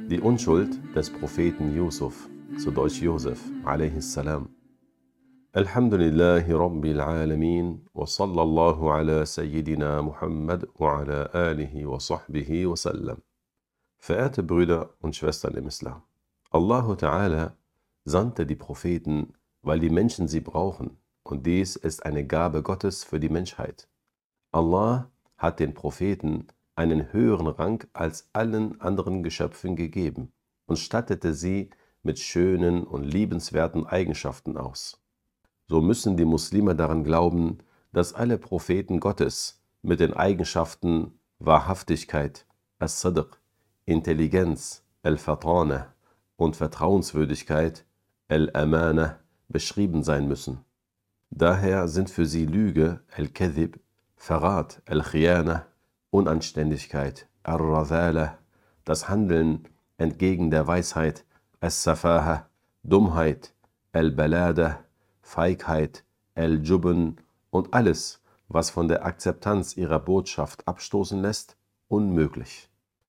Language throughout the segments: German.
Die Unschuld des Propheten Yusuf, zu Deutsch Josef, a.s. Alhamdulillahi Rabbil Alamin wa sallallahu ala Sayyidina Muhammad wa ala alihi wa sahbihi wa sallam. Verehrte Brüder und Schwestern im Islam, Allahu Ta'ala sandte die Propheten, weil die Menschen sie brauchen, und dies ist eine Gabe Gottes für die Menschheit. Allah hat den Propheten einen höheren Rang als allen anderen Geschöpfen gegeben und stattete sie mit schönen und liebenswerten Eigenschaften aus. So müssen die Muslime daran glauben, dass alle Propheten Gottes mit den Eigenschaften Wahrhaftigkeit, As-Sidq, Intelligenz, Al-Fatana und Vertrauenswürdigkeit, Al-Amana, beschrieben sein müssen. Daher sind für sie Lüge, Al-Kadhib, Verrat, Al-Khiyana, Unanständigkeit, Ar-Radhala, das Handeln entgegen der Weisheit, As-Safaha, Dummheit, Al-Balada, Feigheit, Al-Jubn und alles, was von der Akzeptanz ihrer Botschaft abstoßen lässt, unmöglich.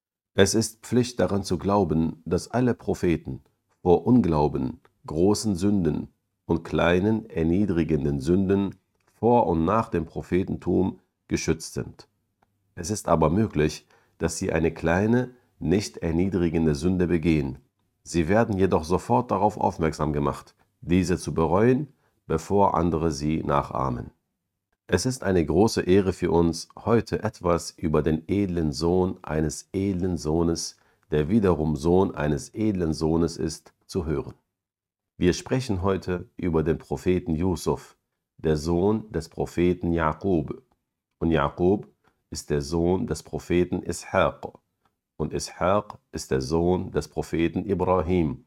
Es ist Pflicht daran zu glauben, dass alle Propheten vor Unglauben, großen Sünden und kleinen, erniedrigenden Sünden vor und nach dem Prophetentum geschützt sind. Es ist aber möglich, dass sie eine kleine, nicht erniedrigende Sünde begehen. Sie werden jedoch sofort darauf aufmerksam gemacht, diese zu bereuen, bevor andere sie nachahmen. Es ist eine große Ehre für uns, heute etwas über den edlen Sohn eines edlen Sohnes, der wiederum Sohn eines edlen Sohnes ist, zu hören. Wir sprechen heute über den Propheten Yusuf, der Sohn des Propheten Jaqub. Und Jaqub ist der Sohn des Propheten Ishaq. Und Ishaq ist der Sohn des Propheten Ibrahim,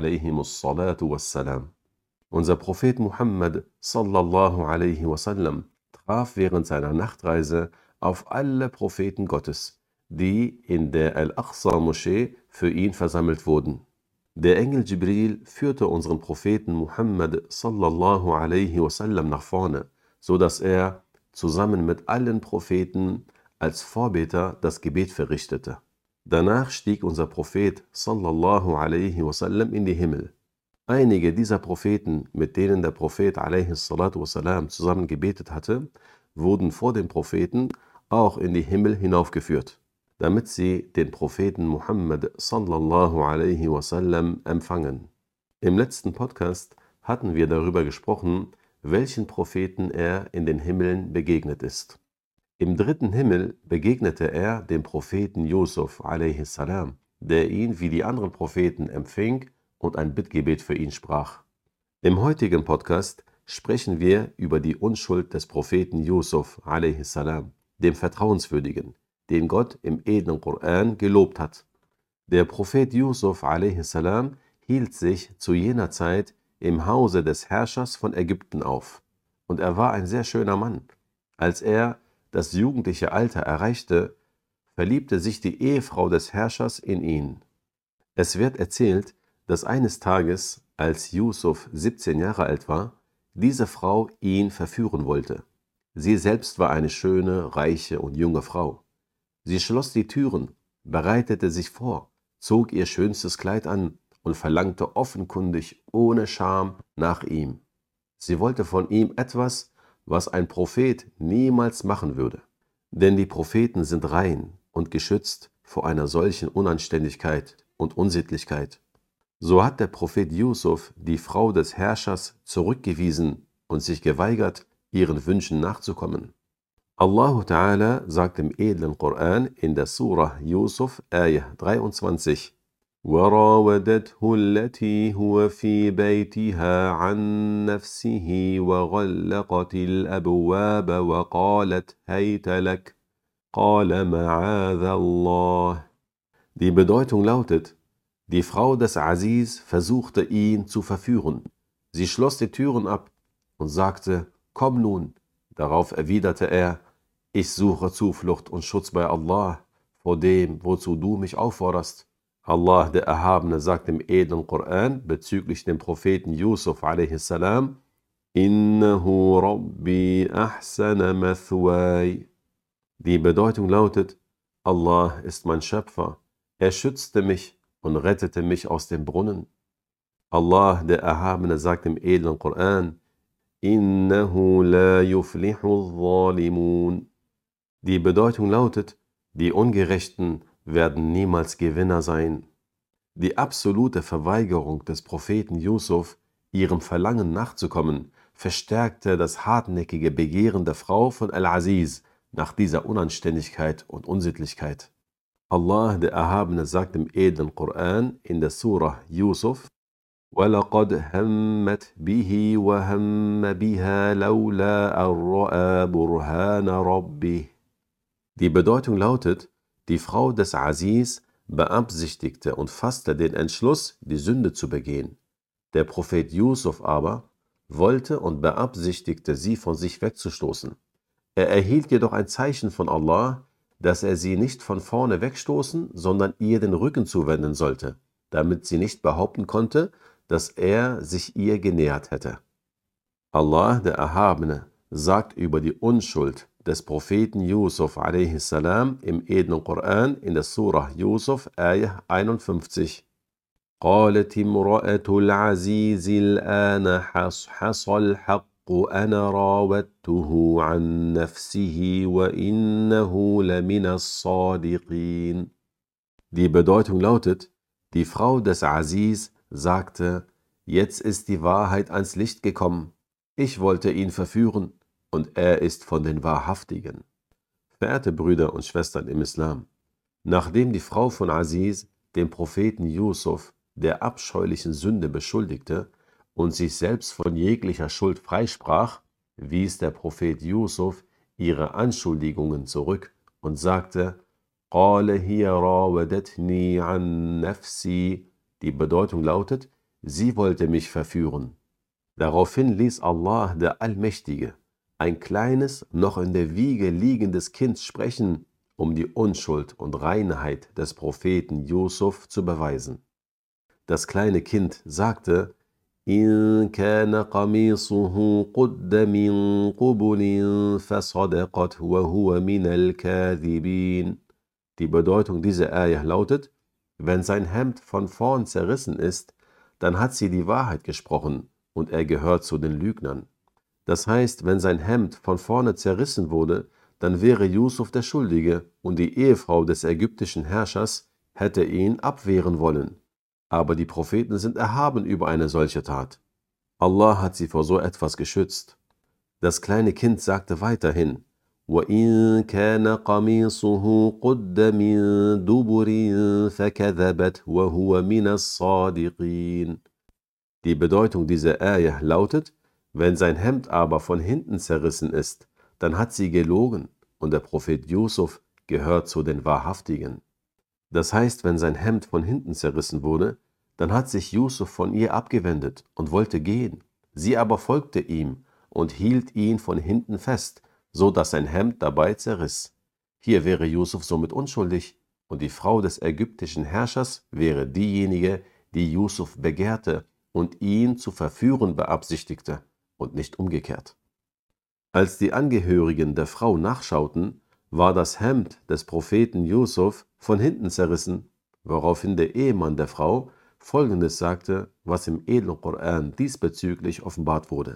a.s.salatu wassalam. Unser Prophet Muhammad sallallahu alaihi wasallam traf während seiner Nachtreise auf alle Propheten Gottes, die in der Al-Aqsa-Moschee für ihn versammelt wurden. Der Engel Jibril führte unseren Propheten Muhammad sallallahu alaihi wasallam nach vorne, so dass er zusammen mit allen Propheten als Vorbeter das Gebet verrichtete. Danach stieg unser Prophet sallallahu alaihi wasallam in die Himmel. Einige dieser Propheten, mit denen der Prophet a.s.w. zusammen gebetet hatte, wurden vor dem Propheten auch in die Himmel hinaufgeführt, damit sie den Propheten Muhammad sallallahu alaihi wasallam empfangen. Im letzten Podcast hatten wir darüber gesprochen, welchen Propheten er in den Himmeln begegnet ist. Im dritten Himmel begegnete er dem Propheten Yusuf a.s., der ihn wie die anderen Propheten empfing und ein Bittgebet für ihn sprach. Im heutigen Podcast sprechen wir über die Unschuld des Propheten Yusuf a.s., dem Vertrauenswürdigen, den Gott im edlen Koran gelobt hat. Der Prophet Yusuf a.s. hielt sich zu jener Zeit im Hause des Herrschers von Ägypten auf, und er war ein sehr schöner Mann. Als er das jugendliche Alter erreichte, verliebte sich die Ehefrau des Herrschers in ihn. Es wird erzählt, dass eines Tages, als Yusuf 17 Jahre alt war, diese Frau ihn verführen wollte. Sie selbst war eine schöne, reiche und junge Frau. Sie schloss die Türen, bereitete sich vor, zog ihr schönstes Kleid an und verlangte offenkundig, ohne Scham, nach ihm. Sie wollte von ihm etwas, was ein Prophet niemals machen würde. Denn die Propheten sind rein und geschützt vor einer solchen Unanständigkeit und Unsittlichkeit. So hat der Prophet Yusuf die Frau des Herrschers zurückgewiesen und sich geweigert, ihren Wünschen nachzukommen. Allah Ta'ala sagt im edlen Koran in der Surah Yusuf, Ayah 23, وَرَاوَدَتْهُ الَّتِي هُوَ فِي بَيْتِهَا عَنْ نَفْسِهِ وَغَلَّقَتِ الْأَبْوَابَ وَقَالَتْ هَيْتَ لَكَ قَالَ مَعَاذَ اللَّهِ. Die Bedeutung lautet: Die Frau des Aziz versuchte ihn zu verführen. Sie schloss die Türen ab und sagte: Komm nun. Darauf erwiderte er: Ich suche Zuflucht und Schutz bei Allah vor dem, wozu du mich aufforderst. Allah, der Erhabene, sagt im edlen Koran bezüglich dem Propheten Yusuf a.s.: Innahu Rabbi ahsana mathwai. Die Bedeutung lautet: Allah ist mein Schöpfer, er schützte mich und rettete mich aus dem Brunnen. Allah, der Erhabene, sagt im edlen Koran, Innahu la yuflihu zalimun. Die Bedeutung lautet, die Ungerechten werden niemals Gewinner sein. Die absolute Verweigerung des Propheten Yusuf, ihrem Verlangen nachzukommen, verstärkte das hartnäckige Begehren der Frau von Al-Aziz nach dieser Unanständigkeit und Unsittlichkeit. Allah, der Erhabene, sagt im edlen Koran in der Surah Yusuf, وَلَقَدْ هَمَّتْ بِهِ وَهَمَّ بِهَا لَوْلَا أَن رَّأَىٰ بُرْهَانَ رَبِّهِ. Die Bedeutung lautet, die Frau des Aziz beabsichtigte und fasste den Entschluss, die Sünde zu begehen. Der Prophet Yusuf aber wollte und beabsichtigte, sie von sich wegzustoßen. Er erhielt jedoch ein Zeichen von Allah, dass er sie nicht von vorne wegstoßen, sondern ihr den Rücken zuwenden sollte, damit sie nicht behaupten konnte, dass er sich ihr genähert hätte. Allah, der Erhabene, sagt über die Unschuld des Propheten Yusuf a.s. im edlen Koran in der Surah Yusuf, Ayah 51. قالت امرأة العزيز الآن حصحص الحق أنا راودته عن نفسه وإنه لمن الصادقين. Die Bedeutung lautet, die Frau des Aziz sagte, jetzt ist die Wahrheit ans Licht gekommen. Ich wollte ihn verführen und er ist von den Wahrhaftigen. Verehrte Brüder und Schwestern im Islam, nachdem die Frau von Aziz den Propheten Yusuf der abscheulichen Sünde beschuldigte und sich selbst von jeglicher Schuld freisprach, wies der Prophet Yusuf ihre Anschuldigungen zurück und sagte, قَالَ هِيَ رَاوَدَتْنِي عَنْ نَفْسِي. Die Bedeutung lautet, sie wollte mich verführen. Daraufhin ließ Allah, der Allmächtige, ein kleines, noch in der Wiege liegendes Kind sprechen, um die Unschuld und Reinheit des Propheten Yusuf zu beweisen. Das kleine Kind sagte, إِن كَانَ قَمِيصُهُ قُدَّ مِن قُبُلٍ فَصَدَقَتْ وَهُوَ مِنَ الْكَاذِبِينَ. Die Bedeutung dieser Ayah lautet, wenn sein Hemd von vorn zerrissen ist, dann hat sie die Wahrheit gesprochen und er gehört zu den Lügnern. Das heißt, wenn sein Hemd von vorne zerrissen wurde, dann wäre Yusuf der Schuldige und die Ehefrau des ägyptischen Herrschers hätte ihn abwehren wollen. Aber die Propheten sind erhaben über eine solche Tat. Allah hat sie vor so etwas geschützt. Das kleine Kind sagte weiterhin, وَإِن كَانَ قَمِيصُهُ قُدَّ مِن دُبُرٍ فَكَذَبَتْ وَهُوَ مِنَ الصَّادِقِينَ. Die Bedeutung dieser Ayah lautet, wenn sein Hemd aber von hinten zerrissen ist, dann hat sie gelogen und der Prophet Yusuf gehört zu den Wahrhaftigen. Das heißt, wenn sein Hemd von hinten zerrissen wurde, dann hat sich Yusuf von ihr abgewendet und wollte gehen. Sie aber folgte ihm und hielt ihn von hinten fest, so dass sein Hemd dabei zerriss. Hier wäre Yusuf somit unschuldig und die Frau des ägyptischen Herrschers wäre diejenige, die Yusuf begehrte und ihn zu verführen beabsichtigte und nicht umgekehrt. Als die Angehörigen der Frau nachschauten, war das Hemd des Propheten Yusuf von hinten zerrissen, woraufhin der Ehemann der Frau Folgendes sagte, was im edlen Koran diesbezüglich offenbart wurde.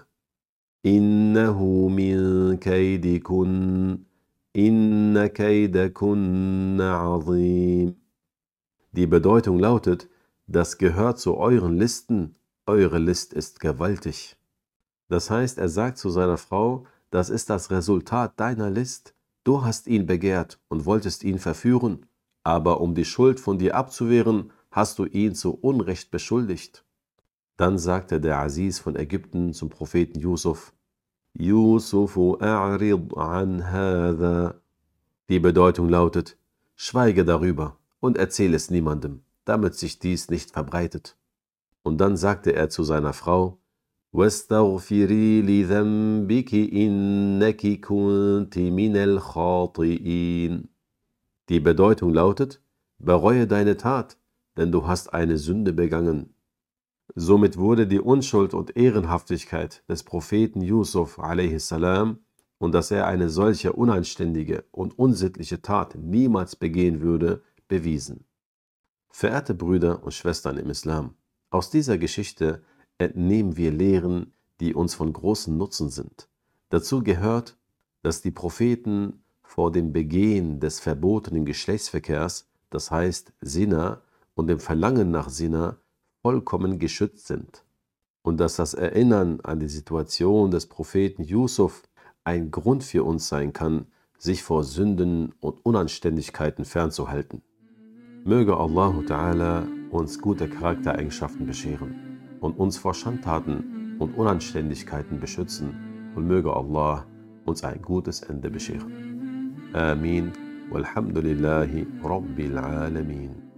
Innahu min kaydikun, inna kaydakunna azim. Die Bedeutung lautet, das gehört zu euren Listen, eure List ist gewaltig. Das heißt, er sagt zu seiner Frau, das ist das Resultat deiner List. Du hast ihn begehrt und wolltest ihn verführen, aber um die Schuld von dir abzuwehren, hast du ihn zu Unrecht beschuldigt. Dann sagte der Aziz von Ägypten zum Propheten Yusuf, Yusufu a'rid an hadha. Die Bedeutung lautet, schweige darüber und erzähl es niemandem, damit sich dies nicht verbreitet. Und dann sagte er zu seiner Frau, وَاسْتَغْفِرِي لِذَنْبِكِ إِنَّكِ كُنْتِ مِنَ الْخَاطِئِينَ. Die Bedeutung lautet, bereue deine Tat, denn du hast eine Sünde begangen. Somit wurde die Unschuld und Ehrenhaftigkeit des Propheten Yusuf a.s. und dass er eine solche unanständige und unsittliche Tat niemals begehen würde, bewiesen. Verehrte Brüder und Schwestern im Islam, aus dieser Geschichte entnehmen wir Lehren, die uns von großem Nutzen sind. Dazu gehört, dass die Propheten vor dem Begehen des verbotenen Geschlechtsverkehrs, das heißt Zina, und dem Verlangen nach Zina vollkommen geschützt sind. Und dass das Erinnern an die Situation des Propheten Yusuf ein Grund für uns sein kann, sich vor Sünden und Unanständigkeiten fernzuhalten. Möge Allah Ta'ala uns gute Charaktereigenschaften bescheren und uns vor Schandtaten und Unanständigkeiten beschützen und möge Allah uns ein gutes Ende bescheren. Amin. Walhamdulillahi Rabbil Alamin.